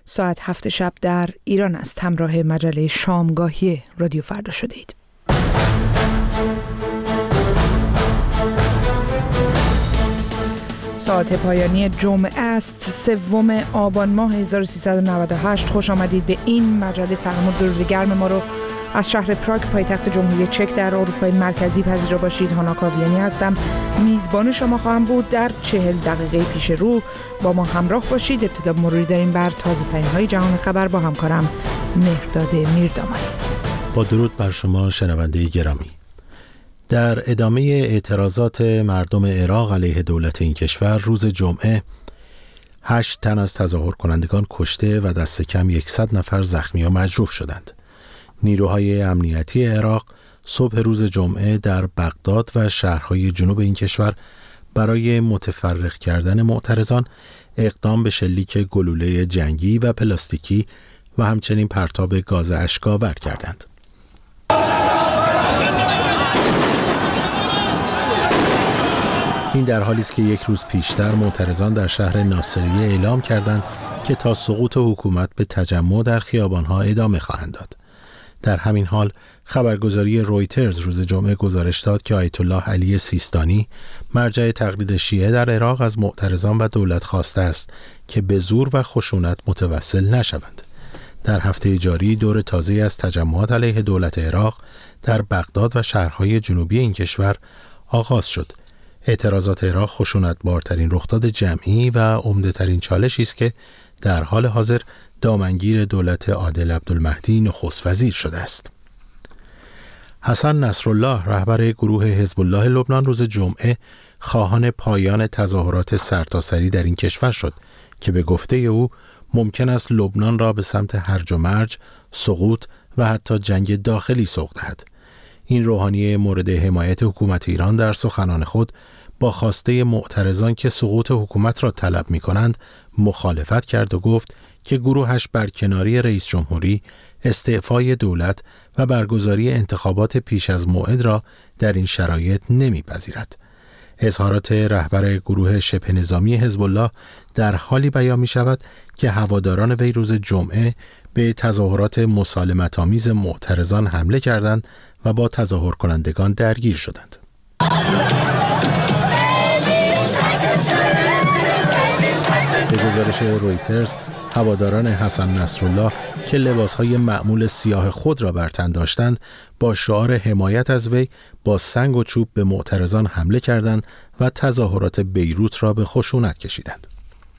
ساعت 7 شب در ایران است. همراه مجله شامگاهی رادیو فردا شدید. ساعت پایانی جمعه است، 3 آبان ماه 1398. خوش آمدید به این مجله. سلام و درود گرم ما رو از شهر پراگ پایتخت جمهوری چک در اروپای مرکزی پذیرا باشید. هانا کاویانی هستم، میزبان شما خواهم بود. در 40 دقیقه پیش رو با ما همراه باشید. ابتدا مروری داریم بر تازه ترین های جهان خبر با همکارم مهرداد میردامادی. با درود بر شما شنونده گرامی. در ادامه اعتراضات مردم عراق علیه دولت این کشور، روز جمعه 8 تن از تظاهر کنندگان کشته و دست کم 100 نفر زخمی و مجروح شدند. نیروهای امنیتی عراق صبح روز جمعه در بغداد و شهرهای جنوب این کشور برای متفرق کردن معترضان اقدام به شلیک گلوله جنگی و پلاستیکی و همچنین پرتاب گاز اشک‌آور کردند. این در حالی است که یک روز پیشتر معترضان در شهر ناصریه اعلام کردند که تا سقوط حکومت به تجمع در خیابان‌ها ادامه خواهند داد. در همین حال خبرگزاری رویترز روز جمعه گزارش داد که آیت الله علی سیستانی، مرجع تقلید شیعه در عراق، از معترضان و دولت خواسته است که به زور و خشونت متوسل نشوند. در هفته جاری دور تازه از تجمعات علیه دولت عراق در بغداد و شهرهای جنوبی این کشور آغاز شد. اعتراضات عراق خشونت‌بارترین رخداد جمعی و عمده‌ترین چالشی است که در حال حاضر دامنگیر دولت عادل عبدالمهدی نخست وزیر شده است. حسن نصرالله، رهبر گروه حزب الله لبنان، روز جمعه خواهان پایان تظاهرات سرتاسری در این کشور شد که به گفته او ممکن است لبنان را به سمت هرج و مرج، سقوط و حتی جنگ داخلی سوق دهد. این روحانی مورد حمایت حکومت ایران در سخنان خود با خواسته معترضان که سقوط حکومت را طلب می‌کنند مخالفت کرد و گفت که گروهش برکناری رئیس جمهوری، استعفای دولت و برگزاری انتخابات پیش از موعد را در این شرایط نمی‌پذیرد. اظهارات رهبر گروه شبه نظامی حزب الله در حالی بیان می‌شود که هواداران وی روز جمعه به تظاهرات مسالمت‌آمیز معترضان حمله کردند و با تظاهر کنندگان درگیر شدند. به گزارش رویترز، هواداران حسن نصرالله که لباسهای معمول سیاه خود را بر تن داشتند با شعار حمایت از وی با سنگ و چوب به معترضان حمله کردند و تظاهرات بیروت را به خشونت کشیدند.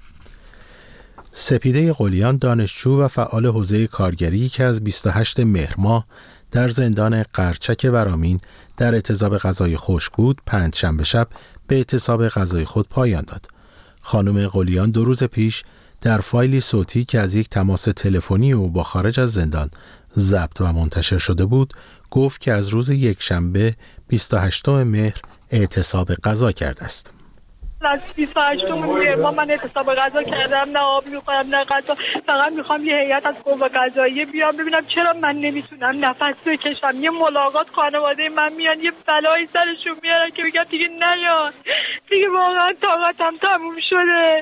سپیده قلیان، دانشجو و فعال حوزه کارگری که از 28 مهر ماه در زندان قرچک ورامین در اعتصاب غذای خشک بود، پنجشنبه شب به اعتصاب غذای خود پایان داد. خانم قلیان 2 روز پیش در فایلی صوتی که از یک تماس تلفنی او با خارج از زندان ضبط و منتشر شده بود، گفت که از روز یکشنبه 28 مهر اعتصاب غذا کرده است. از 28 مهر من اعتصاب غذا کردم، نه آب میخورم نه غذا، فقط میخوام یه هیئت از قوه قضاییه بیام ببینم چرا من نمیتونم نفس بکشم. یه ملاقات خانواده من میان یه بلایی سرشون میارن که بگم دیگه نیان، دیگه واقعا طاقتم تموم شده.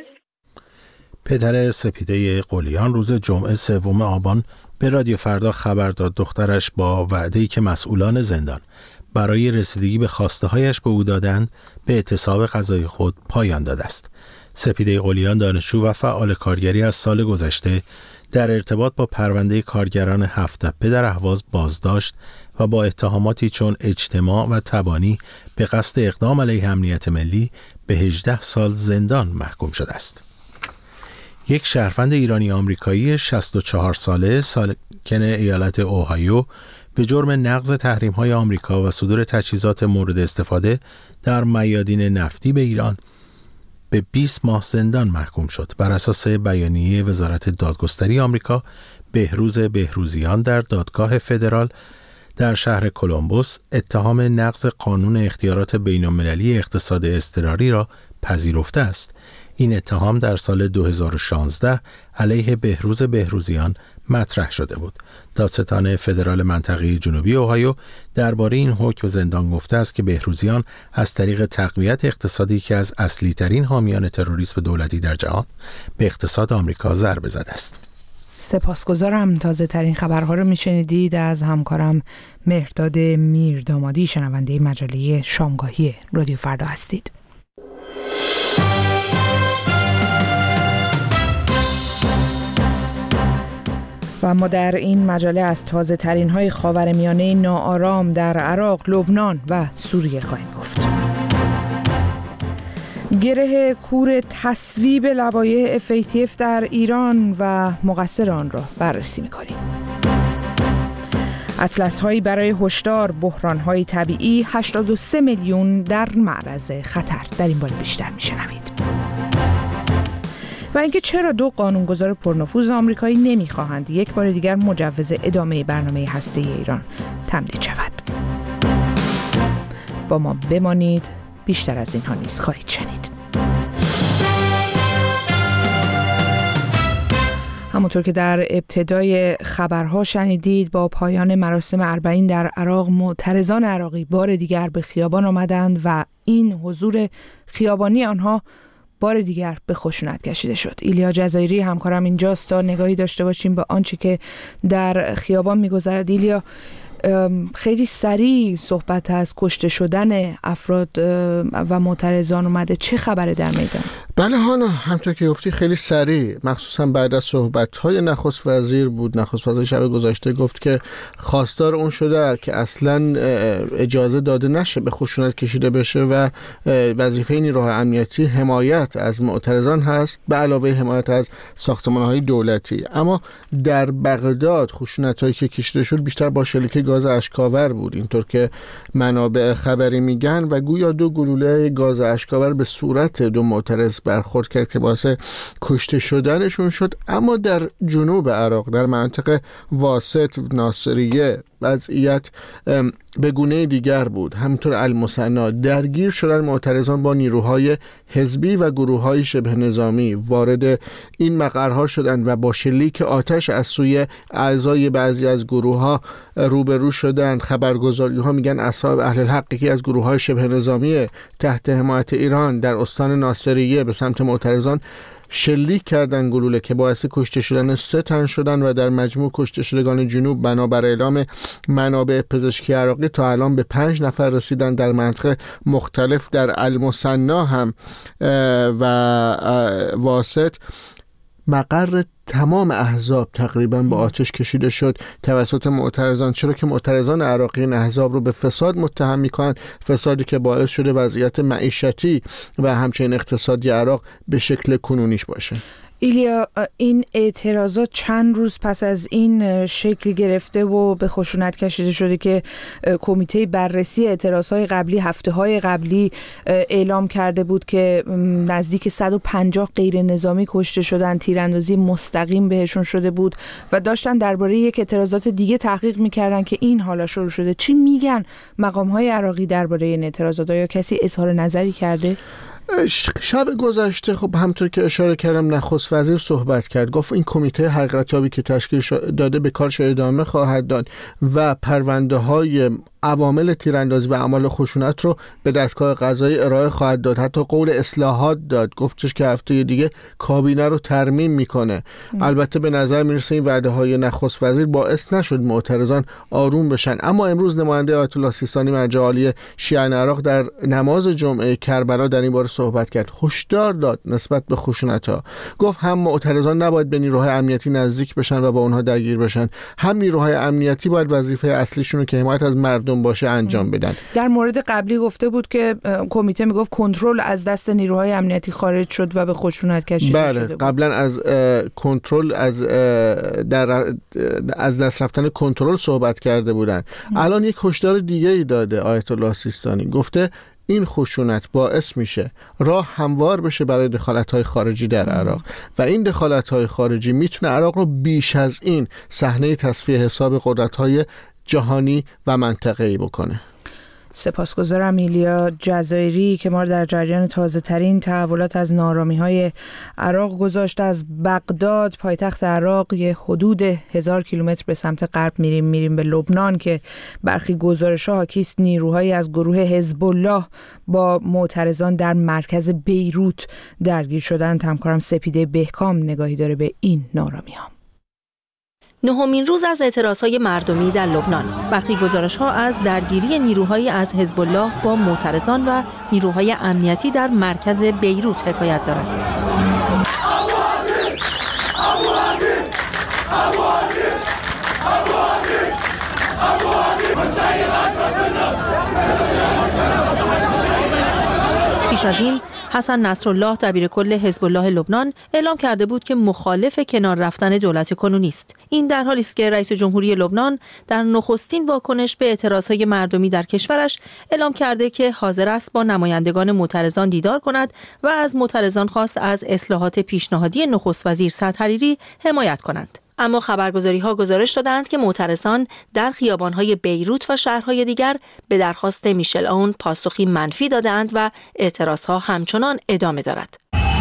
پدر سپیده قلیان روز جمعه 3 آبان به رادیو فردا خبر داد دخترش با وعده‌ای که مسئولان زندان برای رسیدگی به خواسته‌هایش به او دادند به اعتصاب غذای خود پایان داده است. سپیده قلیان، دانشجو و فعال کارگری، از سال گذشته در ارتباط با پرونده کارگران 7 تپه در اهواز بازداشت و با اتهاماتی چون اجتماع و تبانی به قصد اقدام علیه امنیت ملی به 18 سال زندان محکوم شده است. یک شهروند ایرانی آمریکایی 64 ساله ساکن ایالت اوهایو به جرم نقض تحریم‌های آمریکا و صدور تجهیزات مورد استفاده در میادین نفتی به ایران به 20 ماه زندان محکوم شد. بر اساس بیانیه وزارت دادگستری آمریکا، بهروز بهروزیان در دادگاه فدرال در شهر کلمبوس اتهام نقض قانون اختیارات بین‌المللی اقتصاد اضطراری را پذیرفته است. این اتهام در سال 2016 علیه بهروز بهروزیان مطرح شده بود. دادستان فدرال منطقه جنوبی اوهایو درباره این حکم زندان گفته است که بهروزیان از طریق تقویت اقتصادی که از اصلی ترین حامیان تروریسم دولتی در جهان به اقتصاد آمریکا ضربه زده است. سپاسگزارم. تازه ترین خبرها رو میشنیدید از همکارم مهرداد میردامادی. شنونده مجله شامگاهی رادیو فردا هستید. و ما در این مجله از تازه ترین های خاورمیانه ناآرام در عراق، لبنان و سوریه خواهیم گفت. گره کور تصویب لوایح FATF در ایران و مقصر آن را بررسی می‌کنیم. اطلس هایی برای هشدار بحران های طبیعی، 83 میلیون در معرض خطر. در این باره بیشتر میشنوید. و اینکه چرا 2 قانونگذار پرنفوذ آمریکایی نمیخواهند یک بار دیگر مجوز ادامه برنامه هسته‌ای ایران تمدید شود. با ما بمانید، بیشتر از اینها نیز خواهید شنید. همونطور که در ابتدای خبرها شنیدید، با پایان مراسم اربعین در عراق، معترضان عراقی بار دیگر به خیابان آمدند و این حضور خیابانی آنها بار دیگر به خشونت کشیده شد. ایلیا جزایری همکارم اینجاست تا نگاهی داشته باشیم به آنچه که در خیابان می‌گذرد. ایلیا، خیلی سریع صحبت از کشته شدن افراد و معترضان اومده. چه خبره در میدان؟ بله هانا، همونطور که گفتی خیلی سریع، مخصوصا بعد از صحبت‌های نخست وزیر بود. نخست وزیر شب گذشته گفت که خواستار اون شده که اصلا اجازه داده نشه به خشونت کشیده بشه و وظیفه نیروهای امنیتی حمایت از معترضان هست به علاوه حمایت از ساختمان‌های دولتی. اما در بغداد خشونت‌هایی که کشیده شد بیشتر با شلیک گاز اشک‌آور بود، اینطور که منابع خبری میگن، و گویا 2 گلوله گاز اشک‌آور به صورت 2 معترض برخورد کرد که باعث کشته شدنشون شد. اما در جنوب عراق، در منطقه واسط ناصریه، وضعیت به گونه دیگر بود. همینطور المثنی درگیر شدن معترضان با نیروهای حزبی و گروه‌های شبه نظامی، وارد این مقرها شدند و با شلیک آتش از سوی اعضای بعضی از گروه‌ها روبرو شدند. خبرگزاری‌ها میگن اصحاب اهل الحق، یکی از گروه‌های شبه نظامی تحت حمایت ایران، در استان ناصریه به سمت معترضان شلیک کردن گلوله که باعث کشته شدن 3 تن شدن و در مجموع کشته شدگان جنوب بنابر اعلام منابع پزشکی عراقی تا الان به 5 نفر رسیدن. در منطقه مختلف در المثنی هم و واسط مقر تمام احزاب تقریبا با آتش کشیده شد توسط معترضان، چرا که معترضان عراقی احزاب رو به فساد متهم میکنن، فسادی که باعث شده وضعیت معیشتی و همچنین اقتصادی عراق به شکل کنونیش باشه. ایلیا، این اعتراضات چند روز پس از این شکل گرفته و به خشونت کشیده شده که کمیته بررسی اعتراضهای قبلی هفته‌های قبلی اعلام کرده بود که نزدیک 150 غیر نظامی کشته شدن، تیراندازی مستقیم بهشون شده بود و داشتن درباره یک اعتراضات دیگه تحقیق میکردن که این حالا شروع شده. چی میگن مقام‌های عراقی درباره این اعتراضات؟ یا کسی اظهار نظری کرده؟ شب گذشته خب همونطور که اشاره کردم نخست وزیر صحبت کرد، گفت این کمیته حقیقت‌یابی که تشکیل داده به کارش ادامه خواهد داد و پرونده های عوامل تیراندازی و اعمال خشونت رو به دستگاه قضایی ارائه خواهد داد. حتی قول اصلاحات داد، گفتش که هفته دیگه کابینه رو ترمیم میکنه. البته به نظر میرسه این وعده های نخست وزیر باعث نشد معترضان آروم بشن. اما امروز نماینده آیت الله سیستانی مرجع عالی شیعیان عراق در نماز جمعه کربلا در این باره صحبت کرد، هشدار داد نسبت به خشونت‌ها. گفت هم معترضان نباید به نیروهای امنیتی نزدیک بشن و با اونها درگیر بشن، هم نیروهای امنیتی باید وظیفه اصلیشون رو که حمایت از مردم باشه انجام بدن. در مورد قبلی گفته بود که کمیته میگفت کنترل از دست نیروهای امنیتی خارج شد و به خشونت کشیده شده بود. قبلا از کنترل از دست رفتن کنترل صحبت کرده بودن. الان یک هشدار دیگه ای داده آیت الله سیستانی، گفته این خشونت باعث میشه راه هموار بشه برای دخالت‌های خارجی در عراق و این دخالت‌های خارجی میتونه عراق رو بیش از این صحنه تصفیه حساب قدرت‌های جهانی و منطقه‌ای بکنه. سپاسگزارم ایلیا جزایری که ما رو در جریان تازه ترین تحولات از ناآرامی‌های عراق گذاشت. از بغداد پایتخت عراق یه حدود 1000 کیلومتر به سمت غرب میریم به لبنان که برخی گزارش‌ها حاکی است نیروهایی از گروه حزب الله با معترضان در مرکز بیروت درگیر شدند. همکارم سپیده بهکام نگاهی داره به این ناآرامی‌ها. 9مین روز از اعتراضهای مردمی در لبنان. برخی گزارش‌ها از درگیری نیروهایی از حزب الله با معترضان و نیروهای امنیتی در مرکز بیروت حکایت دارد. پیش از این حسن نصرالله دبیرکل حزب الله لبنان اعلام کرده بود که مخالف کنار رفتن دولت کنونی است. این در حالی است که رئیس جمهوری لبنان در نخستین واکنش به اعتراضهای مردمی در کشورش اعلام کرده که حاضر است با نمایندگان معترضان دیدار کند و از معترضان خواست از اصلاحات پیشنهادی نخست وزیر سعد حریری حمایت کنند. اما خبرگزاری‌ها گزارش دادند که معترضان در خیابان‌های بیروت و شهرهای دیگر به درخواست میشل اون پاسخی منفی دادند و اعتراضها همچنان ادامه دارد.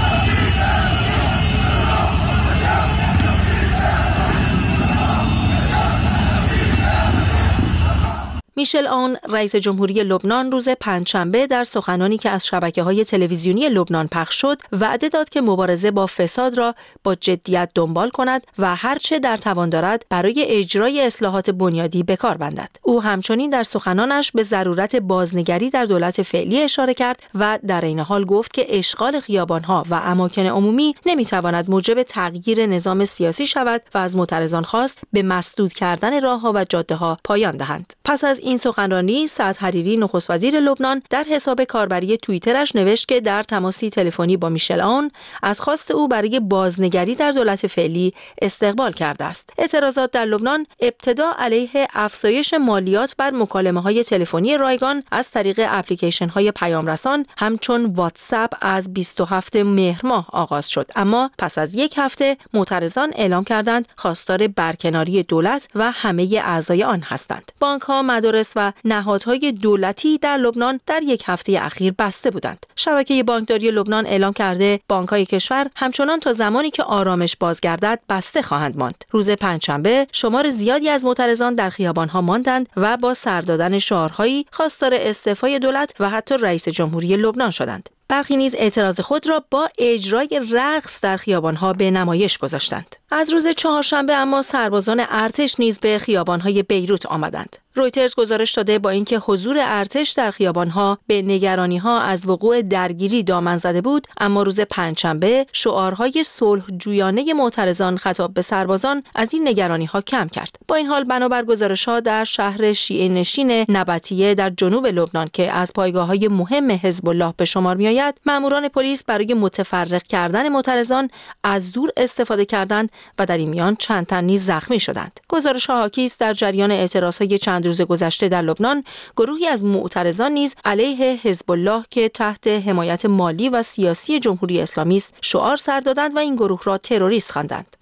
میشل اون رئیس جمهوری لبنان روز پنجشنبه در سخنانی که از شبکه‌های تلویزیونی لبنان پخش شد وعده داد که مبارزه با فساد را با جدیت دنبال کند و هرچه در توان دارد برای اجرای اصلاحات بنیادی به کار بندد. او همچنین در سخنانش به ضرورت بازنگری در دولت فعلی اشاره کرد و در این حال گفت که اشغال خیابان‌ها و اماکن عمومی نمی‌تواند موجب تغییر نظام سیاسی شود و از معترضان خواست به مسدود کردن راه‌ها و جاده‌ها پایان دهند. پس از این سخنرانی سعد حریری نخست وزیر لبنان در حساب کاربری توییترش نوشت که در تماسی تلفنی با میشل اون از خواست او برای بازنگری در دولت فعلی استقبال کرده است. اعتراضات در لبنان ابتدا علیه افزایش مالیات بر مکالمه‌های تلفنی رایگان از طریق اپلیکیشن‌های پیامرسان همچون واتساپ از 27 مهر ماه آغاز شد، اما پس از یک هفته معترضان اعلام کردند خواستار برکناری دولت و همه اعضای آن هستند. بانک‌ها، مدارس و نهادهای دولتی در لبنان در یک هفته اخیر بسته بودند. شبکه بانکداری لبنان اعلام کرده بانک‌های کشور همچنان تا زمانی که آرامش بازگردد بسته خواهند ماند. روز پنجشنبه شمار زیادی از معترضان در خیابان‌ها ماندند و با سر دادن شعارهایی خواستار استعفای دولت و حتی رئیس جمهوری لبنان شدند. برخی نیز اعتراض خود را با اجرای رقص در خیابان‌ها به نمایش گذاشتند. از روز چهارشنبه اما سربازان ارتش نیز به خیابان‌های بیروت آمدند. رویترز گزارش داده با اینکه حضور ارتش در خیابان‌ها به نگرانی‌ها از وقوع درگیری دامن زده بود، اما روز پنجشنبه شعارهای صلح‌جویانه معترضان خطاب به سربازان از این نگرانی‌ها کم کرد. با این حال بنابر گزارش‌ها در شهر شیعه نشین نبطیه در جنوب لبنان که از پایگاه‌های مهم حزب الله به شمار می‌آید، ماموران پلیس برای متفرق کردن معترضان از زور استفاده کردند و در این میان چند تن نیز زخمی شدند. گزارش‌ها حاکی است در جریان اعتراض‌های چند روز گذشته در لبنان گروهی از معترضان نیز علیه حزب الله که تحت حمایت مالی و سیاسی جمهوری اسلامی است شعار سر دادند و این گروه را تروریست خواندند.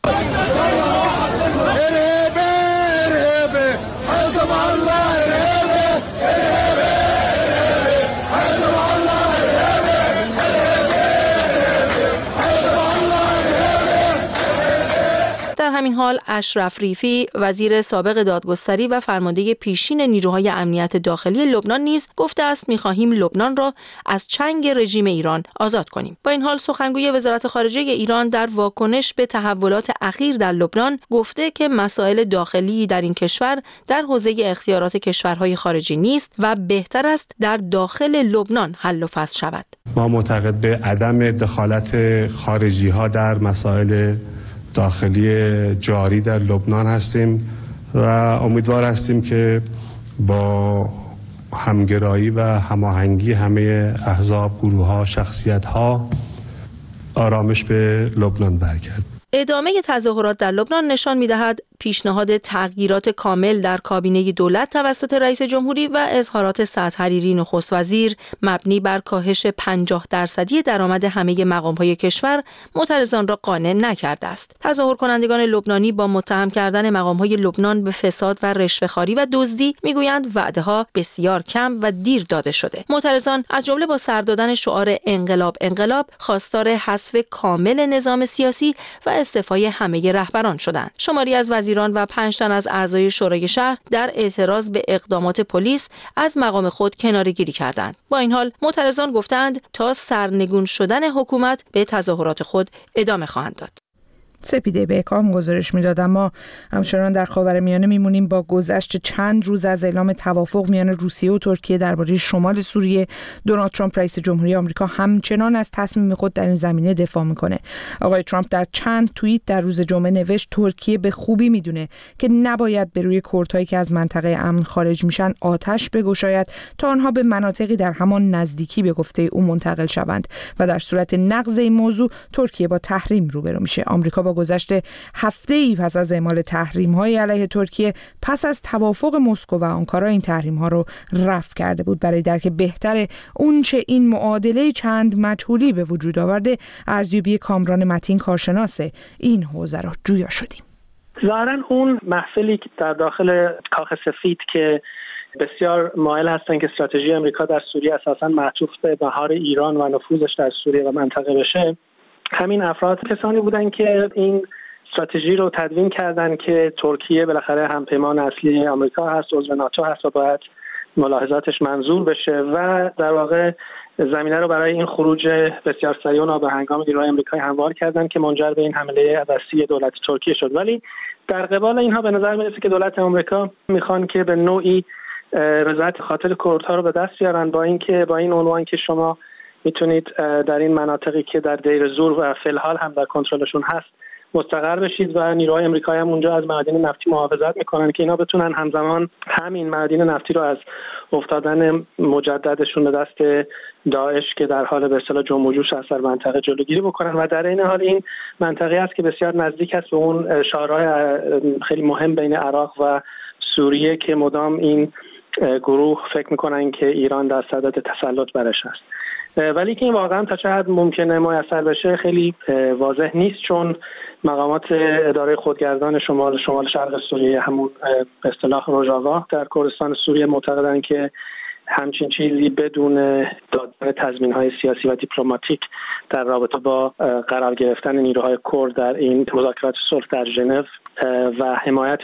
در همین حال اشرف ریفی وزیر سابق دادگستری و فرمانده پیشین نیروهای امنیت داخلی لبنان نیز گفته است می‌خواهیم لبنان را از چنگ رژیم ایران آزاد کنیم. با این حال سخنگوی وزارت خارجه ایران در واکنش به تحولات اخیر در لبنان گفته که مسائل داخلی در این کشور در حوزه اختیارات کشورهای خارجی نیست و بهتر است در داخل لبنان حل و فصل شود. ما معتقد به عدم دخالت خارجی‌ها در مسائل داخلی جاری در لبنان هستیم و امیدوار هستیم که با همگرایی و هماهنگی همه احزاب، گروه‌ها، شخصیت‌ها آرامش به لبنان برگرد. ادامه تظاهرات در لبنان نشان می‌دهد پیشنهاد تغییرات کامل در کابینه دولت توسط رئیس جمهوری و اظهارات سعد حریری نخست وزیر مبنی بر کاهش 50% درآمد همه مقام‌های کشور معترضان را قانع نکرده است. تظاهر کنندگان لبنانی با متهم کردن مقام‌های لبنان به فساد و رشوه‌خواری و دزدی میگویند وعده‌ها بسیار کم و دیر داده شده. معترضان از جمله با سر دادن شعار انقلاب انقلاب خواستار حذف کامل نظام سیاسی و استعفای همه رهبران شدند. شماری از وزیران و 5 تن از اعضای شورای شهر در اعتراض به اقدامات پلیس از مقام خود کناره‌گیری کردند. با این حال معترضان گفتند تا سرنگون شدن حکومت به تظاهرات خود ادامه خواهند داد. سپیده بهکام گزارش میداد. اما همچنان در خاورمیانه میمونیم. با گذشت چند روز از اعلام توافق میان روسیه و ترکیه درباره شمال سوریه، دونالد ترامپ رئیس جمهوری آمریکا همچنان از تصمیم خود در این زمینه دفاع میکنه. آقای ترامپ در چند توییت در روز جمعه نوشت ترکیه به خوبی میدونه که نباید به روی کردهایی که از منطقه امن خارج میشن آتش بگشاید تا آنها به مناطقی در همان نزدیکی به گفته او منتقل شوند و در صورت نقض این موضوع ترکیه با تحریم روبرو میشه. آمریکا با گذشت هفته‌ای پس از اعمال تحریم‌های علیه ترکیه پس از توافق مسکو و آنکارا این تحریم‌ها رو رفع کرده بود. برای درک بهتر اونچه این معادله چند مجهولی به وجود آورده، ارزیابی کامران متین کارشناس این حوزه را جویا شدیم. ظاهراً اون محفلی در داخل کاخ سفید که بسیار مایل هستن که استراتژی آمریکا در سوریه اساساً معطوف به مهار ایران و نفوذش در سوریه و منطقه بشه، همین افراد کسانی بودن که این استراتژی رو تدوین کردن که ترکیه بالاخره همپیمان اصلی آمریکا هست، عضو ناتو هست و باید ملاحظاتش منظور بشه و در واقع زمینه رو برای این خروج بسیار سریع و نابهنگام نیروهای آمریکایی هموار کردن که منجر به این حمله وسیع دولت ترکیه شد. ولی در قبال اینها به نظر میرسه که دولت آمریکا میخوان که به نوعی رضایت خاطر کردها رو به دست بیارن، با اینکه با این عنوان که شما میتونید در این مناطقی که در دیر زور و فی الحال هم در کنترلشون هست مستقر بشید و نیروهای آمریکایی هم اونجا از معادن نفتی محافظت میکنن که اینا بتونن همزمان همین معادن نفتی رو از افتادن مجددشون به دست داعش که در حال به اصطلاح جنب و جوش است در منطقه جلوگیری بکنن و در این حال این منطقه است که بسیار نزدیک است به اون شهرهای خیلی مهم بین عراق و سوریه که مدام این گروه فکر میکنن که ایران در صدد تسلط برش است. ولی که این واقعا تا چه حد ممکنه میسر بشه خیلی واضح نیست، چون مقامات اداره خودگردان شمال شرق سوریه، همون به اصطلاح روژاوا در کردستان سوریه، معتقدن که همچین چیزی بدون دادن تضمین‌های سیاسی و دیپلماتیک در رابطه با قرار گرفتن نیروهای کرد در این مذاکرات صلح در ژنو و حمایت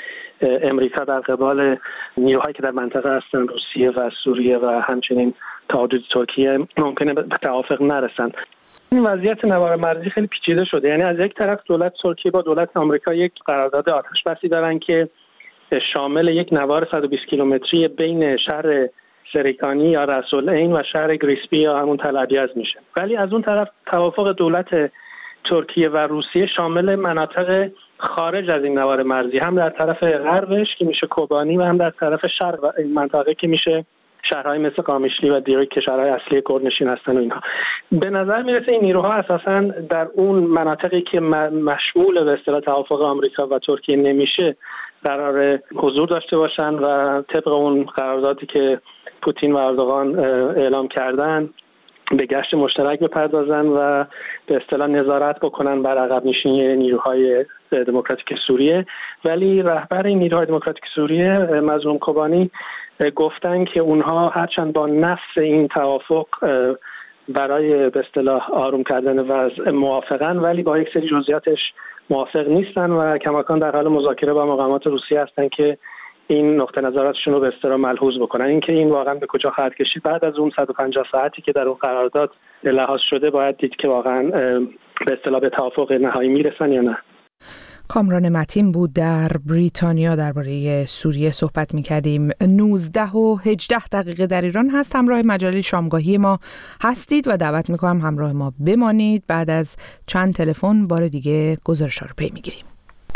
امریکا در قبال نیروهایی که در منطقه هستن، روسیه و سوریه و همچنین تعهد ترکیه، ممکنه به توافق نرسن. این وضعیت نوار مرزی خیلی پیچیده شده. یعنی از یک طرف دولت ترکیه با دولت آمریکا یک قرارداد آتشبسی دارن که شامل یک نوار 120 کیلومتری بین شهر سریکانی یا رسولعین و شهر گریسپی یا همون تل ابیض میشه. ولی از اون طرف توافق دولت ترکیه و روسیه شامل مناطق خارج از این نوار مرزی، هم در طرف غربش که میشه کوبانی و هم در طرف شرق این منطقه که میشه شهرهای مثل قامیشلی و دیریک که شهرهای اصلی کردنشین هستن و اینها. به نظر میرسه این نیروها اساساً در اون مناطقی که مشمول به اصطلاح توافق آمریکا و ترکیه نمیشه قرار حضور داشته باشن و طبق اون قراردادی که پوتین و اردوغان اعلام کردن به گشت مشترک بپردازن و به اصطلاح نظارت بکنن بر عقب نشینی نیروهای دموکراتیک سوریه. ولی رهبر این نیروهای دموکراتیک سوریه مظلوم کوبانی گفتن که اونها هرچند با نفس این توافق برای به اصطلاح آروم کردن وضع موافقن، ولی با یک سری جزئیاتش موافق نیستن و کماکان در حال مذاکره با مقامات روسیه هستن که این نقطه نظراتشون رو به اصطلاح ملحوظ بکنن. اینکه این واقعا به کجا خواهد کشید بعد از اون 150 ساعتی که در اون قرارداد لحاظ شده باید دید که واقعا به اصطلاح به توافق نهایی میرسن یا نه. کامران متین بود در بریتانیا درباره سوریه صحبت می‌کردیم. 19:18 در ایران هست. همراه مجله شامگاهی ما هستید و دعوت می‌کنم همراه ما بمانید. بعد از چند تلفن بار دیگه گزارش‌ها رو پی می‌گیریم.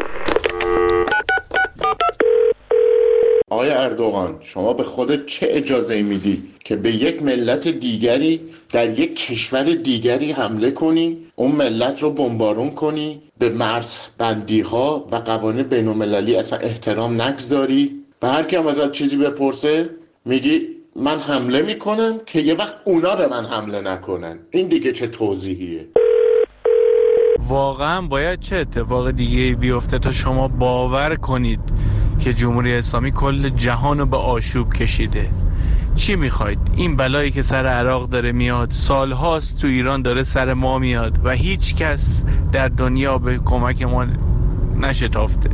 آقای اردوغان، شما به خودت چه اجازه میدی که به یک ملت دیگری در یک کشور دیگری حمله کنی، اون ملت رو بمبارون کنی، به مرزبندی‌ها و قوانین بین‌المللی اصلا احترام نگذاری؟ به هر کی هم ازت چیزی بپرسه میگی من حمله میکنم که یه وقت اونا به من حمله نکنن. این دیگه چه توضیحیه؟ واقعا باید چه اتفاق دیگه بیفته تا شما باور کنید که جمهوری اسلامی کل جهان رو به آشوب کشیده؟ چی میخواید؟ این بلایی که سر عراق داره میاد، سالهاست تو ایران داره سر ما میاد و هیچ کس در دنیا به کمک ما نشتافته.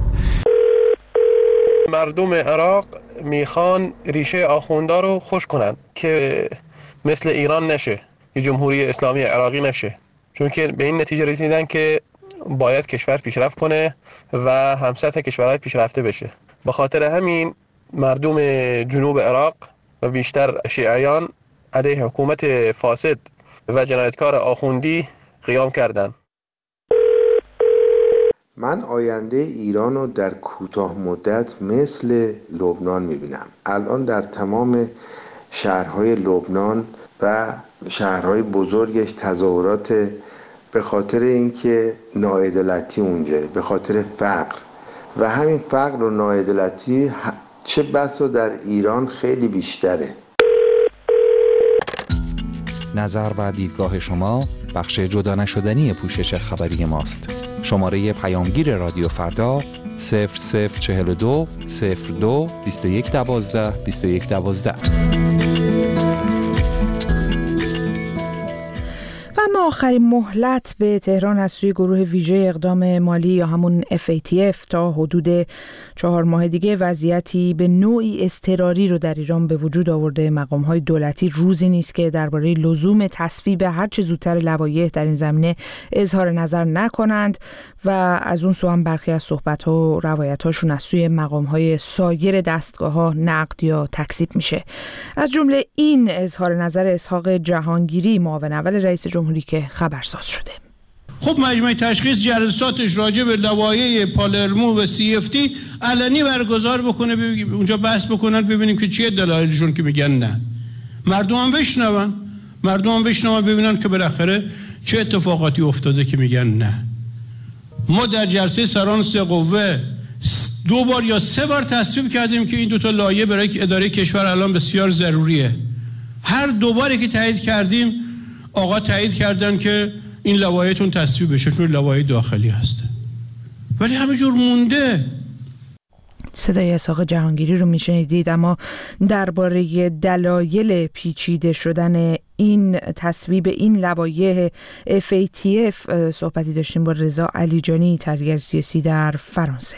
مردم عراق میخوان ریشه آخوندا رو خوش کنن که مثل ایران نشه، یه جمهوری اسلامی عراقی نشه، چون که به این نتیجه رسیدن که باید کشور پیشرفت کنه و همسطح کشورهای پیشرفته بشه. به خاطر همین مردم جنوب عراق و بیشتر شیعیان علیه حکومت فاسد و جنایتکار آخوندی قیام کردند. من آینده ایران رو در کوتاه مدت مثل لبنان میبینم. الان در تمام شهرهای لبنان و شهرهای بزرگش تظاهرات به خاطر اینکه ناعدالتی اونجا، به خاطر فقر و همین فقر و ناعدالتی چه بسا در ایران خیلی بیشتره. نظر و دیدگاه شما بخش جدا نشدنی پوشش خبری ماست. شماره پیامگیر رادیو فردا 0042 02 21 12 21 12. اما آخرین مهلت به تهران از سوی گروه ویژه اقدام مالی یا همون FATF تا حدود 4 ماه دیگه وضعیتی به نوعی اضطراری رو در ایران به وجود آورده. مقام‌های دولتی روزی نیست که درباره لزوم تصویب هر چه زودتر لوایح در این زمینه اظهار نظر نکنند و از اون سو هم برخی از صحبت‌ها و روایت‌هاشون از سوی مقام‌های سایر دستگاه‌ها نقد یا تکذیب میشه. از جمله این اظهار نظر اسحاق جهانگیری، معاون اول رئیس جمهوری که خبرساز شده. خب مجمع تشخیص جلساتش راجع به لوایح پالرمو و CFT علنی برگزار بکنه، اونجا بحث بکنن، ببینیم که چیه دلایلشون که میگن نه. مردم هم بشنون ببینن که بالاخره چه اتفاقاتی افتاده که میگن نه. ما در جلسه سران 3 قوه 2 بار یا 3 بار تصویب کردیم که این 2 تا لایحه برای اداره کشور الان بسیار ضروریه. هر 2 باری که تایید کردیم آقا تایید کردن که این لوایحتون تصویب بشه چون لوایح داخلی هسته، ولی همینجور مونده. صدای اسحاق جهانگیری رو میشنیدید. اما درباره دلایل پیچیده شدن این تصویب این لوایح FATF صحبتی داشتیم با رضا علیجانی، تحلیلگر سیاسی در فرانسه.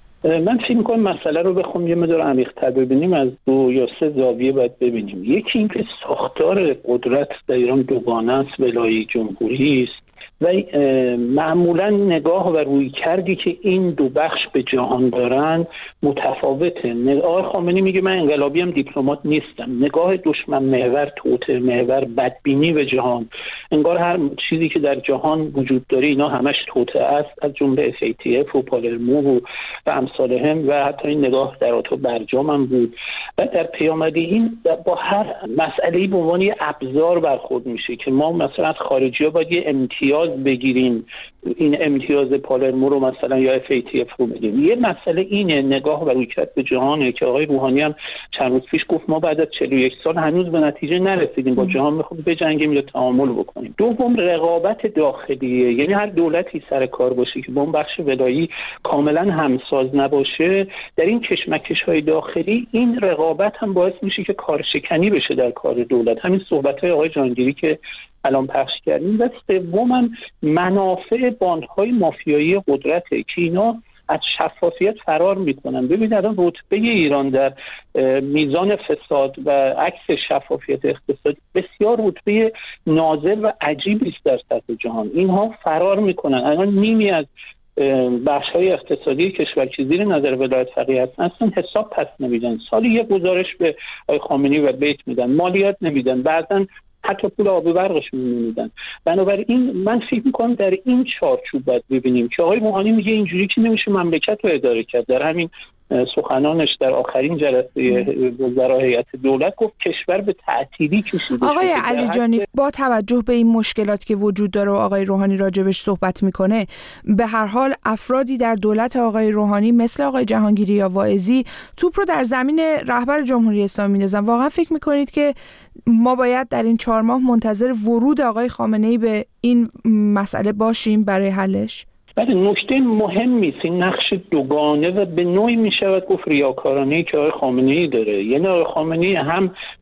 من فکر می‌کنم مسئله رو بخوام یه مقدار عمیق‌تر ببینیم، از 2 یا 3 زاویه باید ببینیم. یکی اینکه ساختار قدرت در ایران دوگانه است، ولایت جمهوری است و معمولا نگاه و رویکردی که این 2 بخش به جهان دارن متفاوته. آقای خامنه‌ای میگه من انقلابی هم دیپلمات نیستم. نگاه دشمن محور، توطئه محور، بدبینی به جهان، انگار هر چیزی که در جهان وجود داره اینا همش توطئه است، از جمله FATF و پالرمو و امثالهم، و حتی این نگاه در آتو برجام هم بود. و در پیامدی این با هر مسئله‌ای به عنوان یه ابزار برخورد میشه که ما مثلا از خارجی‌ها باید یه امتیاز بگیریم، این امتیاز پالرمو رو مثلا یا FATF رو بگیریم. یه مسئله اینه، نگاه و رویکرد به جهانه که آقای روحانی هم چند روز پیش گفت ما بعد از 41 سال هنوز به نتیجه نرسیدیم، با جهان میخوایم بجنگیم یا تعامل بکنیم. دوم رقابت داخلیه، یعنی هر دولتی سر کار باشه که با اون بخش ولایی کاملا همساز نباشه، در این کشمکش‌های داخلی این رقابت هم باعث میشه که کارشکنی بشه در کار دولت. همین صحبت‌های آقای جهانگیری که الان پخش کردیم. و سوم منافع باندهای مافیایی قدرته که اینا از شفافیت فرار میکنن. ببینید الان رتبه ایران در میزان فساد و عکس شفافیت اقتصادی بسیار رتبه نازل و عجیبی است در سطح جهان. اینها فرار میکنن. الان نیمی از بخش‌های اقتصادی کشور که زیر نظر ولایت فقیه هستن اصلا حساب پس نمیدن. سالی یه گزارش به آقای خامنه‌ای و بیت میدن، مالیات نمیدن، بعضن حتی پول آب و برقشون نمیدن. بنابراین من فکر میکنم در این چارچوب باید ببینیم که آقای روحانی میگه اینجوری که نمیشه مملکت رو اداره کرد. در همین سخنانش در آخرین جلسه وزرای هیئت دولت گفت کشور به تعطیلی کشیده. آقای علیجانی، با توجه به این مشکلات که وجود داره و آقای روحانی راجبش صحبت میکنه، به هر حال افرادی در دولت آقای روحانی مثل آقای جهانگیری یا واعظی توپ رو در زمین رهبر جمهوری اسلامی میندازن. واقعا فکر میکنید که ما باید در این 4 ماه منتظر ورود آقای خامنه‌ای به این مسئله باشیم برای حلش؟ بله، نکته مهمی است این نقش دوگانه و به نوعی میشود گفت ریاکارانه‌ای که آقای خامنه‌ای داره. یعنی آقای خامنه‌ای هم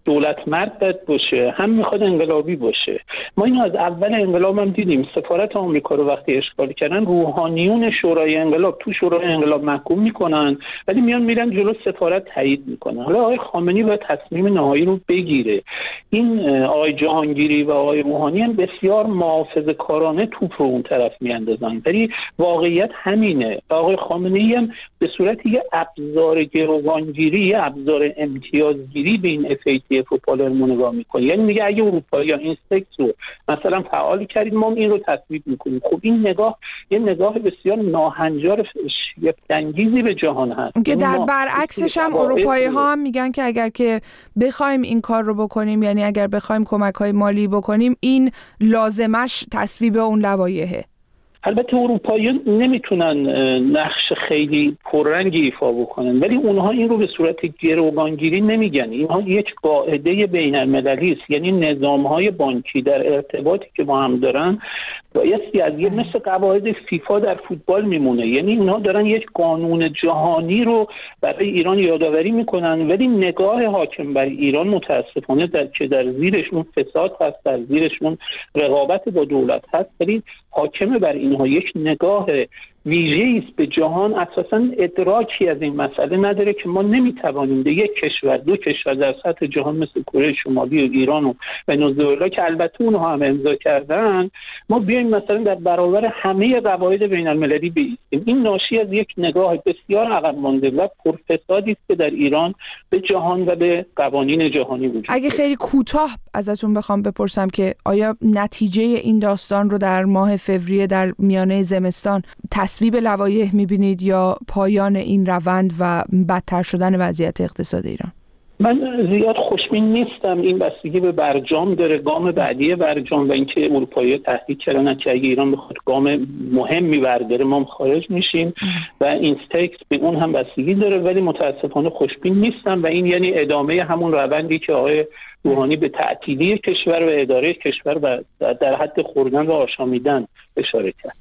دولت مرد باید باشه، هم میخواد انقلابی باشه. ما اینو از اول انقلاب هم دیدیم. سفارت آمریکا رو وقتی اشغال کردن، روحانیون شورای انقلاب تو شورای انقلاب محکوم میکنن، ولی میرن جلو سفارت تایید میکنن. حالا آقای خامنه‌ای باید تصمیم نهایی رو بگیره. این آقای جهانگیری و آقای روحانی هم بسیار محافظه‌کارانه توپ رو اون طرف میاندازن، ولی واقعیت همینه. آقای خامنه‌ای هم به صورت یه ابزار گروگانگیری، یه ابزار امتیازگیری به این FATF و پالرمو نگاه میکنه. یعنی میگه اگه اروپایی‌ها این سکس رو مثلا فعال کردید، ما این رو تصویب میکنیم. خب این نگاه یه نگاه بسیار ناهنجار شگفت‌انگیزی به جهان هست که در برعکسش هم اروپایی‌ها هم میگن که اگر که بخوایم این کار رو بکنیم، یعنی اگر بخوایم کمک‌های مالی بکنیم، این لازمش تصویب اون لوایحه. البته اروپاییان نمیتونن نقش خیلی پررنگی ایفا بکنن، ولی اونها این رو به صورت گروگانگیری نمیگن. اینها یک قاعده بین‌المللی است، یعنی نظام‌های بانکی در ارتباطی که با هم دارن بایستی از یه مثل قواعد فیفا در فوتبال میمونه. یعنی اینها دارن یک قانون جهانی رو برای ایران یادآوری میکنن، ولی نگاه حاکم بر ایران متاسفانه که در زیرشون فساد هست، در زیرشون رقابت با دولت هست، ولی حاکم بر اینها یک نگاه ویژه‌ای است به جهان. اساساً ادراکی از این مسئله نداره که ما نمیتوانیم به یک کشور، دو کشور در سطح جهان مثل کره شمالی و ایران و ونزوئلا که البته اونها هم امضا کردن، ما بیایم مثلا در برابر همه قواعد بین‌المللی بایستیم. این ناشی از یک نگاه بسیار عقب مانده و پرفسادی است که در ایران به جهان و به قوانین جهانی وجود داره. اگه خیلی کوتاه ازتون بخوام بپرسم که آیا نتیجه این داستان رو در ماه فوریه در میانه زمستان تصویب لوایح می‌بینید یا پایان این روند و بدتر شدن وضعیت اقتصاد ایران؟ من زیاد خوشبین نیستم. این بستگی به برجام داره، گام بعدی برجام و اینکه اروپایی‌ها تهدید کردن که اگه ایران بخواد گام مهمی برداره ما خارج میشیم و این استیکس به اون هم بستگی داره، ولی متاسفانه خوشبین نیستم و این یعنی ادامه همون روندی که آقای روحانی به تعطیلی کشور و اداره کشور و در حد خوردن و آشامیدن اشاره کرد.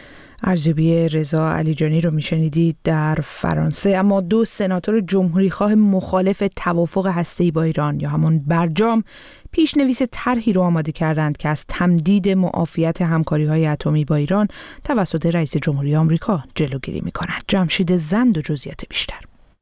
ارزیابی رضا علیجانی رو میشنیدید در فرانسه. اما دو سناتور جمهوریخواه مخالف توافق هسته‌ای با ایران یا همون برجام پیشنویس طرحی رو آماده کردند که از تمدید معافیت همکاری‌های اتمی با ایران توسط رئیس جمهوری آمریکا جلوگیری می‌کند. جمشید زند و جزئیات بیشتر.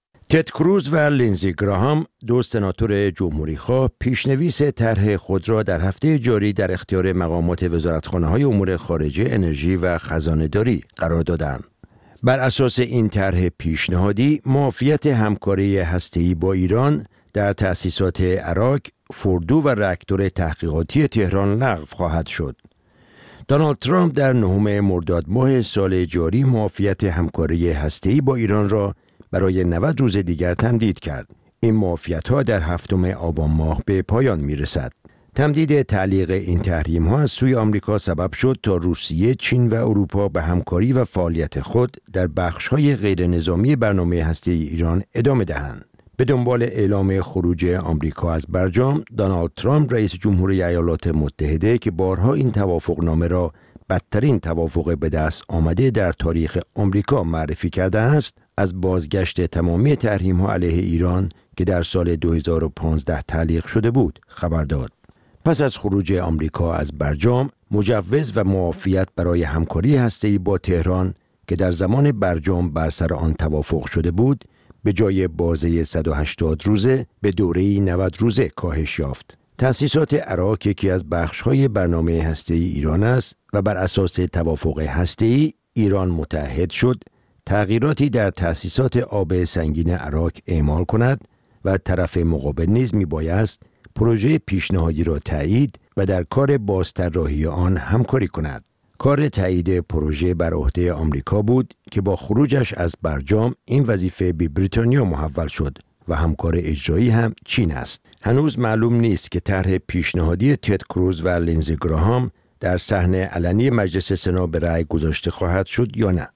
تد کروز و لینزی گراهام، دو سناتور جمهوریخواه، پیشنویس طرح خود را در هفته جاری در اختیار مقامات وزارتخانه‌های امور خارجه، انرژی و خزانه‌داری قرار دادند. بر اساس این طرح پیشنهادی، معافیت همکاری هسته‌ای با ایران در تأسیسات عراق، فوردو و راکتور تحقیقاتی تهران لغو خواهد شد. دونالد ترامپ در 9 مرداد ماه سال جاری معافیت همکاری هسته‌ای با ایران را برای 90 روز دیگر تمدید کرد. این معافیت‌ها در 7 آبان ماه به پایان می‌رسد. تمدید تعلیق این تحریم‌ها از سوی آمریکا سبب شد تا روسیه، چین و اروپا به همکاری و فعالیت خود در بخش‌های غیرنظامی برنامه هسته‌ای ایران ادامه دهند. به دنبال اعلام خروج آمریکا از برجام، دونالد ترامپ رئیس جمهوری ایالات متحده که بارها این توافقنامه را بدترین توافق به دست آمده در تاریخ آمریکا معرفی کرده است، از بازگشت تمامی تحریم‌ها علیه ایران که در سال 2015 تعلیق شده بود خبر داد. پس از خروج آمریکا از برجام، مجوز و معافیت برای همکاری هسته‌ای با تهران که در زمان برجام بر سر آن توافق شده بود، به جای بازه 180 روزه به دوره 90 روزه کاهش یافت. تأسیسات عراق یکی از بخش‌های برنامه هسته‌ای ایران است و بر اساس توافق هسته‌ای ایران متعهد شد تغییراتی در تأسیسات آب سنگین عراق اعمال کند و طرف مقابل نیز میبایست پروژه پیشنهادی را تایید و در کار بازطراحی آن همکاری کند. کار تایید پروژه بر عهده آمریکا بود که با خروجش از برجام این وظیفه به بریتانیا محول شد و همکار اجرایی هم چین است. هنوز معلوم نیست که طرح پیشنهادی تد کروز و لینزی گراهام در صحنه علنی مجلس سنا به رأی گذاشته خواهد شد یا نه.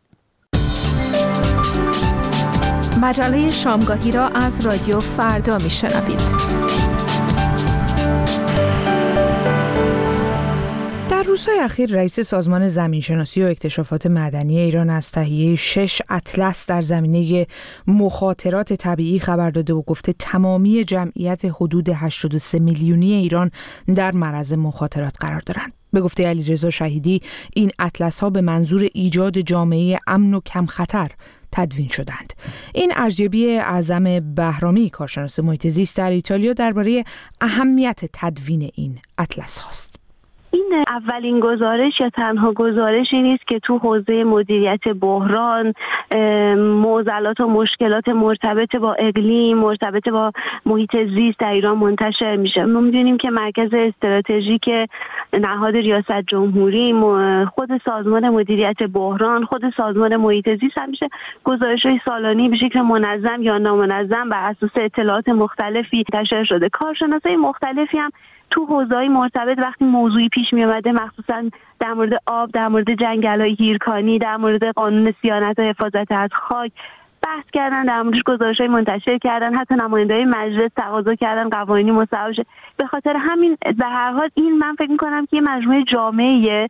مجله شامگاهی را از رادیو فردا میشنوید. در در روزهای اخیر رئیس سازمان زمینشناسی و اکتشافات معدنی ایران از تهیه 6 اطلس در زمینه مخاطرات طبیعی خبر داده و گفته تمامی جمعیت حدود 83 میلیونی ایران در معرض مخاطرات قرار دارند. به گفته علیرضا شهیدی این اطلس ها به منظور ایجاد جامعه امن و کم خطر تدوین شدند. این ارزیابی اعظم بهرامی کارشناس محیط زیست در ایتالیا درباره اهمیت تدوین این اطلس هاست. این اولین گزارش یا تنها گزارشی نیست که تو حوزه مدیریت بحران، معضلات و مشکلات مرتبط با اقلیم، مرتبط با محیط زیست در ایران منتشر میشه. ما می‌دونیم که مرکز استراتژیک نهاد ریاست جمهوری، خود سازمان مدیریت بحران، خود سازمان محیط زیست همیشه گزارش‌های سالانه به شکل منظم یا نامنظم بر اساس اطلاعات مختلفی منتشر شده. کارشناسای مختلفی هم تو حوزه‌های مرتبط وقتی موضوعی پیش می اومده، مخصوصا در مورد آب، در مورد جنگل‌های هیرکانی، در مورد قانون صیانت و حفاظت از خاک بحث کردن، در موردش گزارش‌های منتشر کردن، حتی نماینده‌های مجلس تقاضا کردن قوانینی مصوب شه. به خاطر همین به هر حال این من فکر می‌کنم که یه مجموعه جامعیه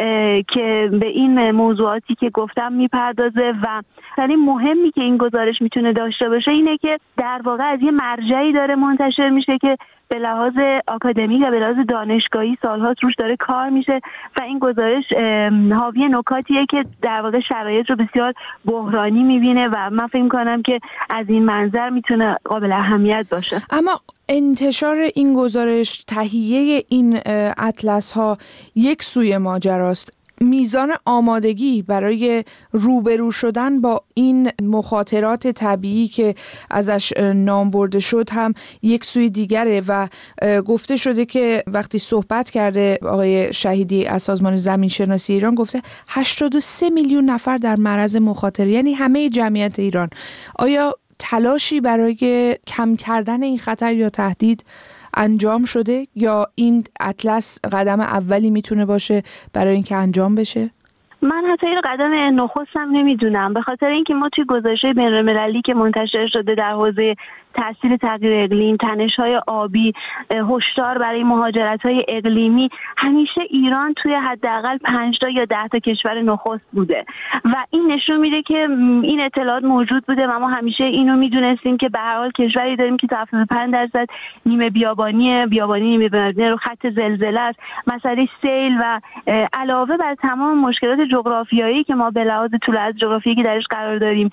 که به این موضوعاتی که گفتم میپردازه و خیلی مهمی که این گزارش میتونه داشته باشه اینه که در واقع از یه مرجعی داره منتشر میشه که به لحاظ آکادمیک و به لحاظ دانشگاهی سال‌هاست روش داره کار میشه و این گزارش حاوی نکاتیه که در واقع شرایط رو بسیار بحرانی میبینه و من فکر می‌کنم که از این منظر میتونه قابل اهمیت باشه. اما انتشار این گزارش، تهیه این اطلس ها یک سوی ماجراست. میزان آمادگی برای روبرو شدن با این مخاطرات طبیعی که ازش نام برده شد هم یک سوی دیگره و گفته شده که وقتی صحبت کرده آقای شهیدی از سازمان زمین شناسی ایران گفته 83 میلیون نفر در معرض مخاطره، یعنی همه جمعیت ایران. آیا تلاشی برای کم کردن این خطر یا تهدید انجام شده یا این اطلس قدم اولی میتونه باشه برای اینکه انجام بشه؟ من حتی این قدم نخستم نمیدونم، به خاطر اینکه ما توی گزارش‌های بین‌المللی که منتشر شده در حوزه تاثیر تغییر اقلیم، تنش‌های آبی، هشدار برای مهاجرت‌های اقلیمی، همیشه ایران توی حداقل 5 تا یا 10 تا کشور نخست بوده و این نشون میده که این اطلاعات موجود بوده و ما همیشه اینو میدونستیم که به هر حال کشوری داریم که 75% نیمه بیابانی نیمه بیابانی رو خط زلزله است. مسئله سیل و علاوه بر تمام مشکلات جغرافیایی که ما به لحاظ طول از جغرافیایی که درش قرار داریم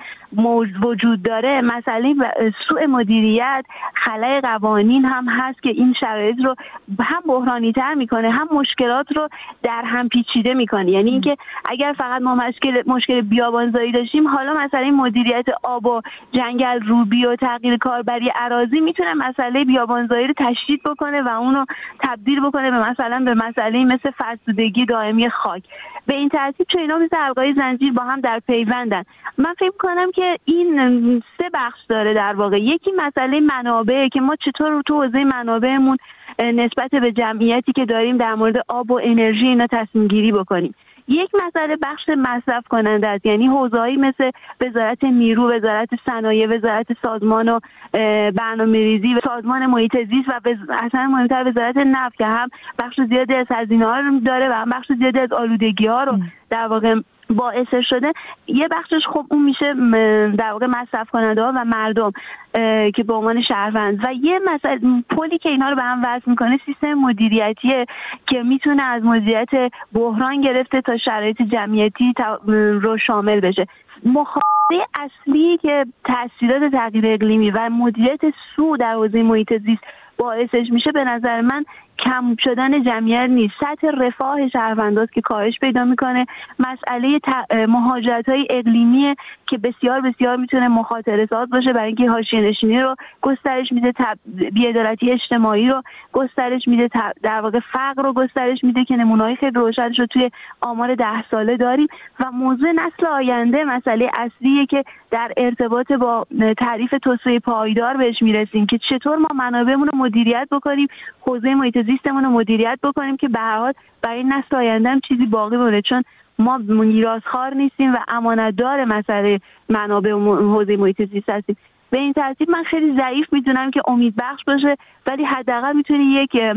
وجود داره، مسئله سوء مدیریت، خلأ قوانین هم هست که این شرایط رو هم بحرانی تر میکنه، هم مشکلات رو در هم پیچیده میکنه. یعنی اینکه اگر فقط ما مشکل بیابانزایی داشتیم، حالا مسئله مدیریت آب و جنگل روبی و تغییر کاربری اراضی میتونه مسئله بیابانزایی رو تشدید بکنه و اونو تبدیل بکنه به مسئله مثل فرسودگی دائمی خاک. به این ترتیب چه اینا مثل حلقه‌های زنجیر با هم در پیوندن. من فکر می‌کنم که این 3 بخش داره در واقع. یکی مسئله منابع که ما چطور تو حوزه منابعمون نسبت به جمعیتی که داریم در مورد آب و انرژی اینا تصمیم گیری بکنیم. یک مسئله بخش مصرف کننده است، یعنی حوزه‌ای مثل وزارت نیرو، وزارت صنایع، وزارت سازمان و برنامه‌ریزی و سازمان محیط زیست و اصلا مهمتر وزارت نفت که هم بخش زیادی از هزینه‌ها رو داره و هم بخش زیادی از آلودگی‌ها رو در واقع باعث شده. یه بخشش خب اون میشه در واقع مصرف کننده ها و مردم که به عنوان شهروند و یه مسئله پلی که اینا رو به هم وصل میکنه سیستم مدیریتیه که میتونه از مدیریت بحران گرفته تا شرایط جمعیتی رو شامل بشه. مخاطره اصلی که تاثیرات تغییر اقلیمی و مدیریت سوء در حوزه محیط زیست باعثش میشه به نظر من کم شدن جمعیت نیست، سطح رفاه شهرونداست که کاهش پیدا میکنه. مسئله مهاجرت‌های اقلیمی که بسیار بسیار میتونه مخاطره ساز باشه برای اینکه حاشیه‌نشینی رو گسترش میده، بی‌عدالتی اجتماعی رو گسترش میده، در واقع فقر رو گسترش میده که نمونه‌های خیلی روشنش رو توی آمار 10 ساله داریم و موضوع نسل آینده مسئله اصلیه که در ارتباط با تعریف توسعه پایدار بهش میرسیم که چطور ما منابعمون رو مدیریت بکنیم، حوزه محیط زیستمون رو مدیریت بکنیم که به هر حال برای نسل آینده هم چیزی باقی بمونه، چون ما میراث‌خوار نیستیم و امانتدار مسئله منابع و حوزه محیط زیست هستیم. به این ترتیب من خیلی ضعیف میدونم که امید بخش باشه، ولی حداقل میتونه یک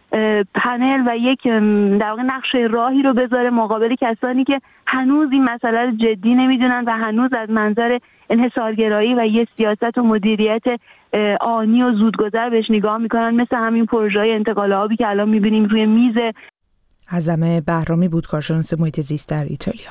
پنل و یک در واقع نقشه راهی رو بذاره مقابل کسانی که هنوز این مسئله رو جدی نمیدونن و هنوز از منظر انحصارگرایی و یه سیاست و مدیریت آنی و زودگذر بهش نگاه میکنن، مثل همین پروژه‌های انتقال آبی که الان میبینیم روی میز. اعظم بهرامی بود، کارشناس محیط زیست در ایتالیا.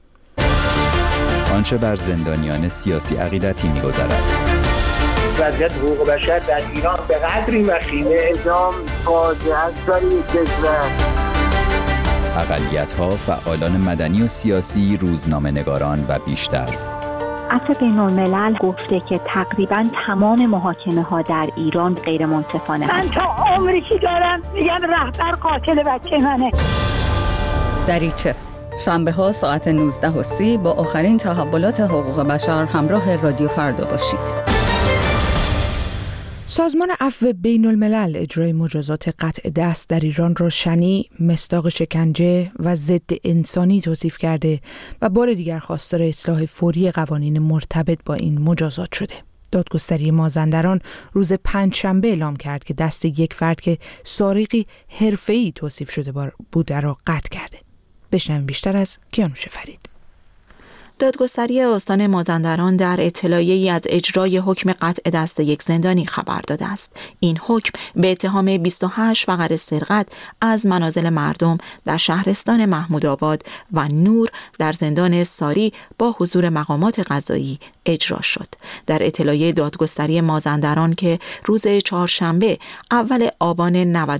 آنچه بر زندانیان سیاسی عقیدتی می‌گذرد. وضعیت حقوق بشر در ایران به قدری وخیمه، اعدام فاجعه است برای کشور. اقلیت‌ها، فعالان مدنی و سیاسی، روزنامه‌نگاران و بیشتر. عفو بین‌الملل گفته که تقریباً تمام محاکمه‌ها در ایران غیر منصفانه من تا عمری که دارم میگم رهبر قاتل بچه منه. دریچه شنبه‌ها ساعت 19:30 با آخرین تحولات حقوق بشر همراه رادیو فردا باشید. سازمان عفو بین الملل اجرای مجازات قطع دست در ایران را شنیع، مصداق شکنجه و ضد انسانی توصیف کرده و بار دیگر خواستار اصلاح فوری قوانین مرتبط با این مجازات شده. دادگستری مازندران روز پنجشنبه اعلام کرد که دست یک فرد که سارقی حرفه‌ای توصیف شده بوده را قطع کرده. بشنویم بیشتر از کیانوش فرید. دادگستری استان مازندران در اطلاعیه‌ای از اجرای حکم قطع دست یک زندانی خبر داده است. این حکم به اتهام 28 فقر سرقت از منازل مردم در شهرستان محمودآباد و نور در زندان ساری با حضور مقامات قضایی اجرا شد. در اطلاعیه دادگستری مازندران که روز چهارشنبه اول آبان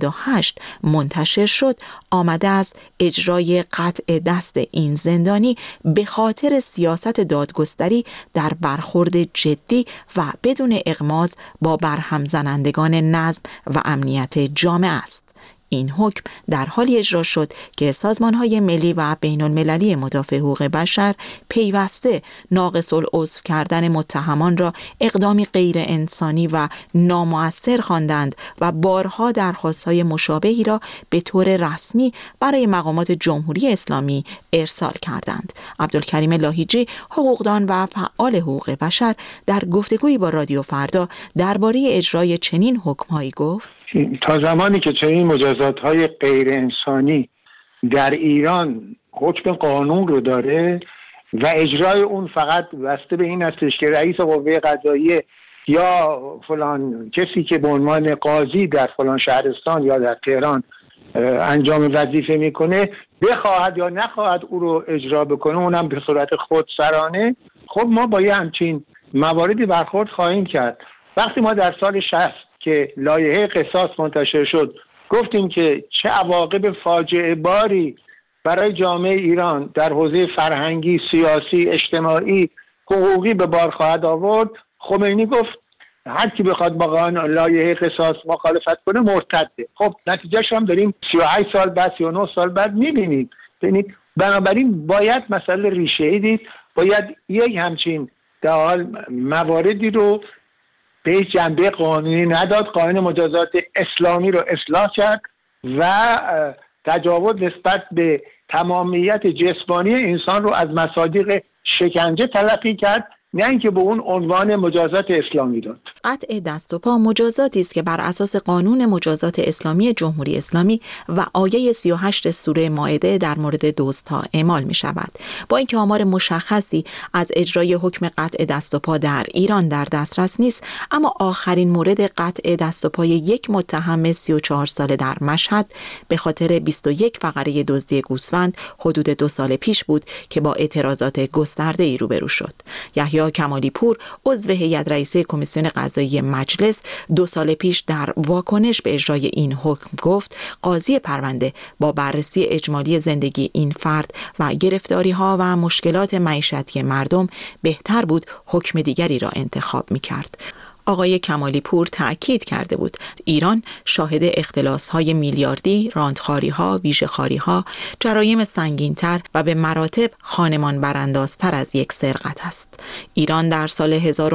98 منتشر شد، آمده است اجرای قطع دست این زندانی به خاطر سیاست دادگستری در برخورد جدی و بدون اغماض با برهم زنندگان نظم و امنیت جامعه است. این حکم در حالی اجرا شد که سازمان‌های ملی و بین‌المللی مدافع حقوق بشر پیوسته ناقص العضو کردن متهمان را اقدامی غیر انسانی و نامؤثر خواندند و بارها درخواست‌های مشابهی را به طور رسمی برای مقامات جمهوری اسلامی ارسال کردند. عبدالکریم لاهیجی، حقوقدان و فعال حقوق بشر، در گفتگویی با رادیو فردا درباره اجرای چنین حکم‌هایی گفت: تا زمانی که چنین مجازات‌های غیر انسانی در ایران حکم قانون رو داره و اجرای اون فقط بسته به این هستش که رئیس قوه قضاییه یا فلان کسی که به عنوان قاضی در فلان شهرستان یا در تهران انجام وظیفه میکنه بخواهد یا نخواهد او رو اجرا بکنه، اونم به صورت خودسرانه، خب ما با یه همچین مواردی برخورد خواهیم کرد. وقتی ما در سال 60 که لایحه قصاص منتشر شد گفتیم که چه عواقب فاجعه باری برای جامعه ایران در حوزه فرهنگی، سیاسی، اجتماعی، حقوقی به بار خواهد آورد، خمینی گفت هر کی بخواد با لایحه قصاص مخالفت کنه مرتده. خب نتیجهش هم داریم 38 سال بعد، 39 سال بعد می‌بینیم. یعنی بنابراین باید مسئله ریشه‌ای دید، باید یک همچین در حال مواردی رو به جنبه قانونی نداد، قانون مجازات اسلامی رو اصلاح کرد و تجاوز نسبت به تمامیت جسمانی انسان رو از مصادیق شکنجه تلقی کرد، نه اینکه به اون عنوان مجازات اسلامی داد. قطع دست و پا مجازاتی است که بر اساس قانون مجازات اسلامی جمهوری اسلامی و آیه 38 سوره مائده در مورد دزدها اعمال می شود. با اینکه آمار مشخصی از اجرای حکم قطع دست و پا در ایران در دسترس نیست، اما آخرین مورد قطع دست و پای یک متهم 34 ساله در مشهد به خاطر 21 فقره دزدی گوسفند حدود 2 سال پیش بود که با اعتراضات گسترده‌ای روبرو شد. یحیی کمالی پور، عضو هیئت رئیسه کمیسیون قضایی مجلس، 2 سال پیش در واکنش به اجرای این حکم گفت قاضی پرونده با بررسی اجمالی زندگی این فرد و گرفتاری‌ها و مشکلات معیشتی مردم بهتر بود حکم دیگری را انتخاب می‌کرد. آقای کمالی پور تأکید کرده بود ایران شاهد اختلاس‌های میلیاردی، راندخاری‌ها، ویژه‌خواری‌ها، جرایم سنگین‌تر و به مراتب خانمان براندازتر از یک سرقت است. ایران در سال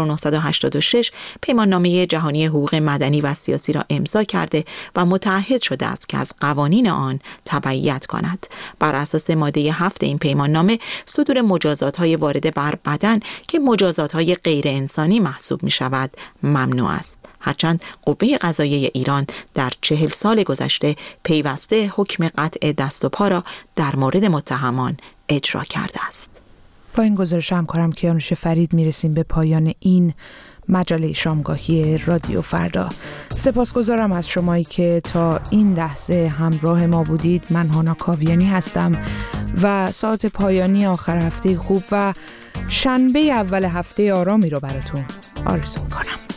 1986 پیماننامه جهانی حقوق مدنی و سیاسی را امضا کرده و متعهد شده است که از قوانین آن تبعیت کند. بر اساس ماده 7 این پیماننامه صدور مجازات‌های وارده بر بدن که مجازات‌های غیر انسانی محسوب می‌شود ممنوع است. هرچند قوه قضاییه ایران در 40 سال گذشته پیوسته حکم قطع دست و پا را در مورد متهمان اجرا کرده است. با این گزارش همکارم کیانوش فرید میرسیم به پایان این مجله شامگاهی رادیو فردا. سپاسگزارم از شمایی که تا این لحظه همراه ما بودید. من هانا کاویانی هستم و ساعت پایانی آخر هفته خوب و شنبه اول هفته آرامی رو براتون آرزو می‌کنم.